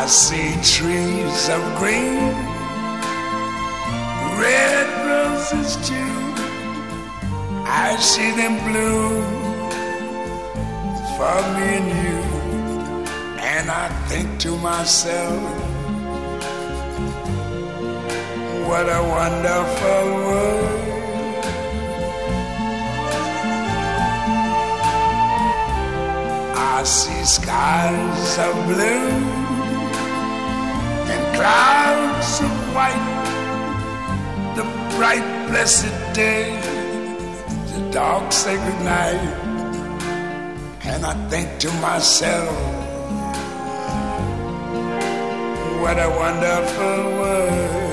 I see trees of green, red roses too. I see them bloom for me and you. And I think to myself, what a wonderful world. I see skies of blue and clouds of white, the bright blessed day, the dark sacred night. And I think to myself, what a wonderful world.